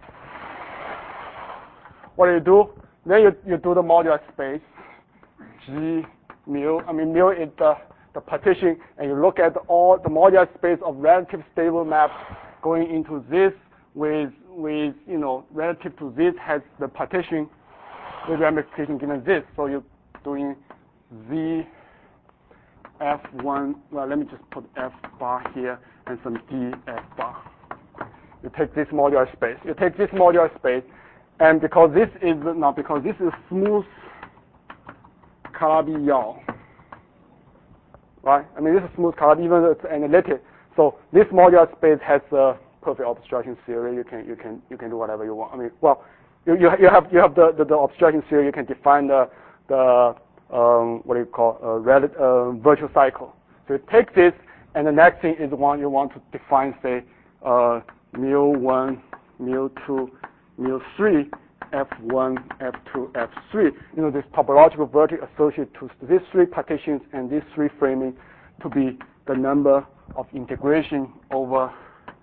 what do you do? Then you you do the modular space G mu. I mean mu is the the partition, and you look at all the modular space of relative stable maps going into this with with you know relative to this has the partition with ramification given this. So you're doing Z F one. Well, let me just put F bar here and some D F bar. You take this modular space. You take this modular space, and because this is not because this is smooth Calabi-Yau. Right? I mean, this is smooth Calabi, even though it's analytic. So this modular space has a perfect obstruction theory. You can you can you can do whatever you want. I mean, well, you you, you have you have the, the, the obstruction theory. You can define the the um, what do you call a rel- uh, virtual cycle. So you take this, and the next thing is one you want to define, say, uh, mu one, mu two, mu three. F one, F two, F three. You know, this topological vertex associated to these three partitions and these three framing to be the number of integration over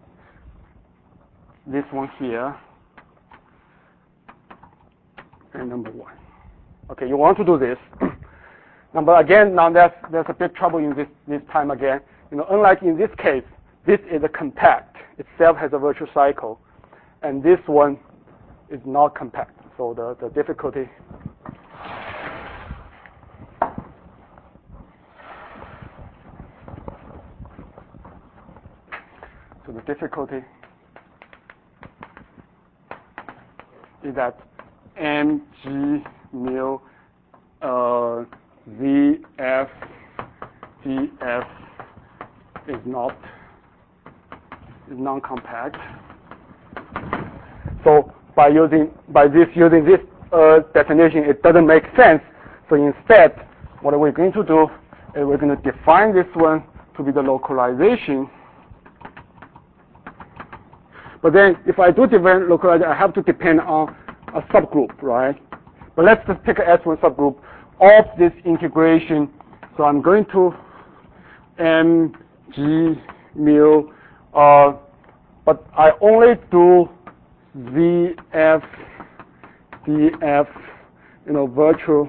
this one here and number one. Okay, you want to do this. Now, but again, now there's there's a big trouble in this this time again. You know, unlike in this case, this is a compact. Itself has a virtual cycle, and this one is not compact. So the, the difficulty so the difficulty is that M G mu uh, Z F G F is not is non-compact. So by using by this using this uh, definition, it doesn't make sense. So instead, what we're going to do is we're going to define this one to be the localization. But then, if I do define localization, I have to depend on a subgroup, right? But let's just take a S one subgroup of this integration. So I'm going to M G mu, uh, but I only do Z F D F, you know, virtual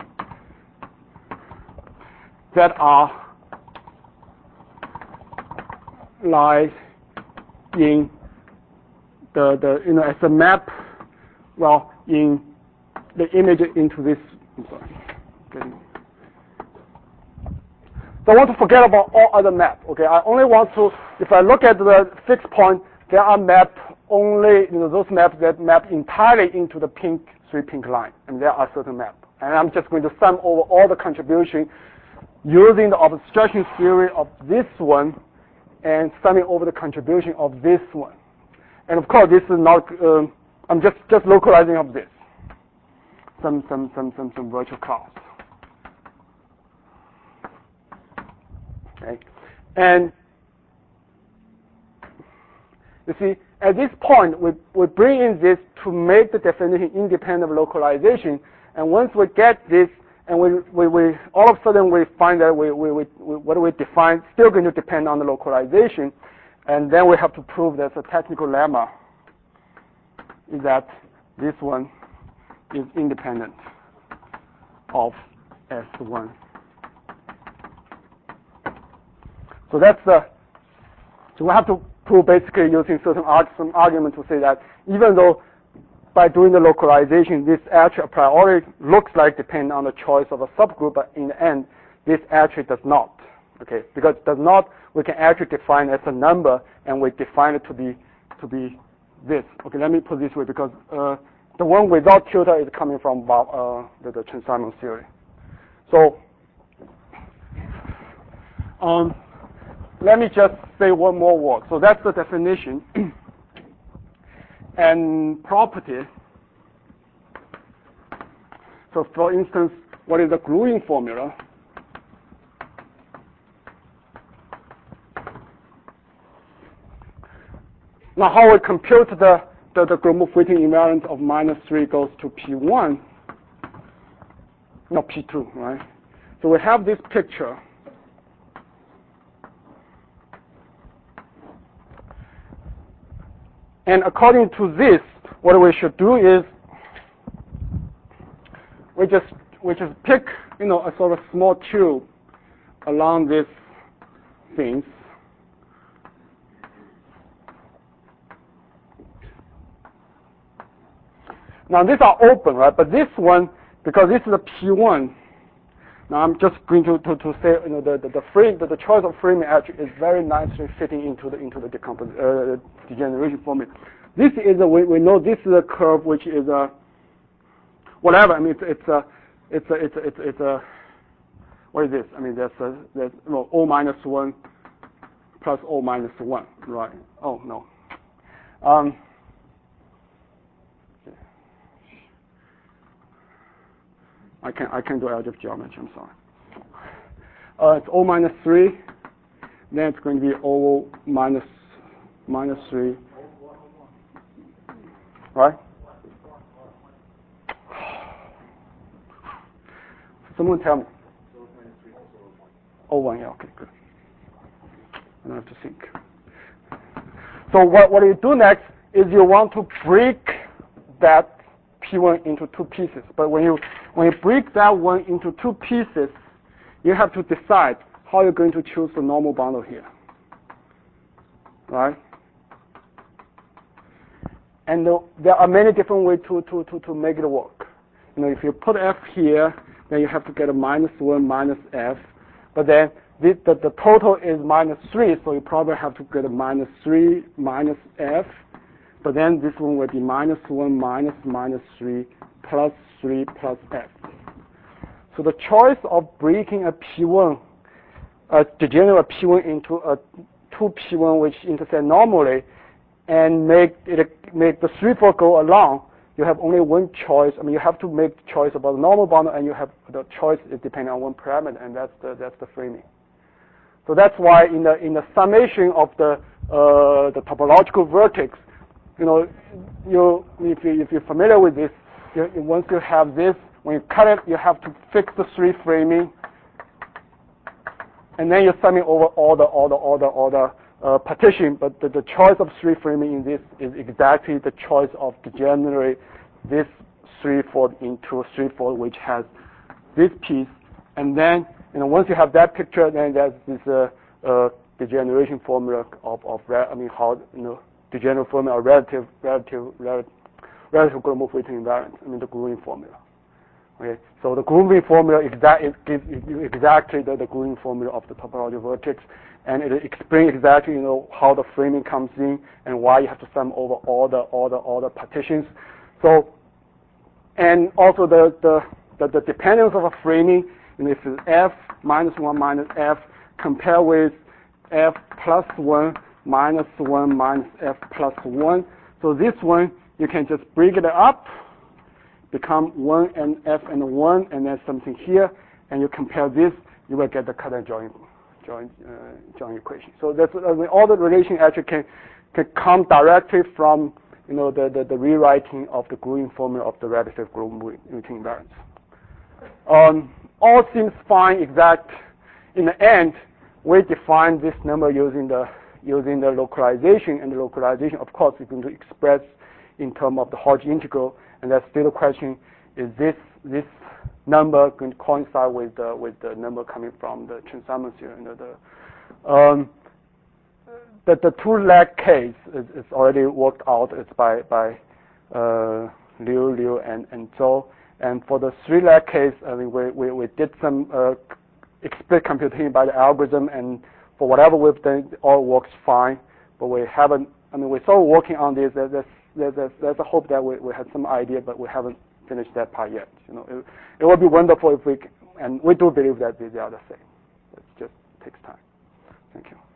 that are lies in the the you know as a map, well, in the image into this. I'm sorry. So I want to forget about all other maps. Okay, I only want to. If I look at the fixed point, there are maps only, you know, those maps that map entirely into the pink three pink line, and there are certain maps. And I'm just going to sum over all the contribution using the obstruction theory of this one and summing over the contribution of this one. And of course, this is not. Um, I'm just just localizing of this. Some some some some some virtual class. Okay, and you see, at this point, we, we bring in this to make the definition independent of localization. And once we get this, and we, we, we all of a sudden we find that we, we, we, we, what we define still going to depend on the localization. And then we have to prove there's a technical lemma, is that this one is independent of S one. So that's the, so we have to prove basically using certain arg some argument to say that even though by doing the localization, this actually a priori looks like depend on the choice of a subgroup, but in the end, this actually does not. Okay, because it does not, we can actually define it as a number, and we define it to be to be this. Okay, let me put it this way, because uh, the one without tilde is coming from uh, the, the Chern-Simons theory. So um, let me just say one more word. So that's the definition and property. So for instance, what is the Gruen formula? Now how we compute the, the, the Gromov-Witten invariant of minus three goes to P one, no P two, right? So we have this picture. And according to this, what we should do is we just we just pick, you know, a sort of small tube along these things. Now these are open, right? But this one, because this is a P one, now I'm just going to, to, to say, you know, the, the, the frame, the, the choice of framing actually is very nicely fitting into the into the decompos uh, degeneration formula. This is a, we, we know this is a curve which is a, whatever, I mean, it's, it's a, it's a, it's a, it's a, it's a what is this? I mean, there's a, there's, well, O minus one plus O minus one, right? Oh, no. Um, I can I can do algebraic geometry. I'm sorry. Uh, it's O minus three. Then it's going to be O minus minus three. Right? Someone tell me. O one. Yeah. Okay. Good. I don't have to think. So what what you do next is you want to break that P one into two pieces. But when you when you break that one into two pieces, you have to decide how you're going to choose the normal bundle here. Right? And the, there are many different ways to, to, to, to make it work. You know, if you put F here, then you have to get a minus one minus F. But then the, the, the total is minus three, so you probably have to get a minus three minus F. But then this one will be minus one minus minus three plus three plus F. So the choice of breaking a P one, a degenerate P one into a two P one which intersect normally, and make it make the three four go along, you have only one choice. I mean, you have to make the choice about the normal bundle, and you have the choice is depending on one parameter, and that's the that's the framing. So that's why in the in the summation of the uh, the topological vertex, you know, you if you if you're familiar with this, you, once you have this, when you cut it, you have to fix the three framing, and then you're summing over all the all the all the all the uh, partition. But the, the choice of three framing in this is exactly the choice of degenerate this three-fold into three-fold, which has this piece, and then you know once you have that picture, then there's this uh, uh, degeneration formula of of I mean how you know. Degenerate formula, relative, relative, relative, relative Gromov-Witten invariant. I mean the Gruen formula. Okay, so the Gruen formula exact it gives exactly the, the Gruen formula of the topological vertex, and it explains exactly you know how the framing comes in and why you have to sum over all the all the all the partitions. So, and also the the the, the dependence of a framing, you know, if it's F minus one minus F, compare with F plus one. Minus one minus F plus one. So this one, you can just break it up, become one and F and one, and then something here, and you compare this, you will get the cut and join, join, uh, join equation. So that's uh, all the relation actually can can come directly from you know the, the, the rewriting of the Gruen formula of the relative Gromov-Witten invariance. Um, all seems fine, exact. In the end, we define this number using the using the localization, and the localization, of course, is going to express in terms of the Hodge integral, and that's still a question: is this this number going to coincide with the with the number coming from the Chern-Simons theorem? You know, the um, the the two-leg case is, is already worked out. It's by by uh, Liu Liu and and Zhou. And for the three-leg case, I mean, we we we did some uh, explicit computation by the algorithm, and for whatever we've done, it all works fine. But we haven't. I mean, we're still working on this. There's, there's, there's, there's a hope that we, we had some idea, but we haven't finished that part yet. You know, it, it would be wonderful if we, can, and we do believe that they are the same. It just takes time. Thank you.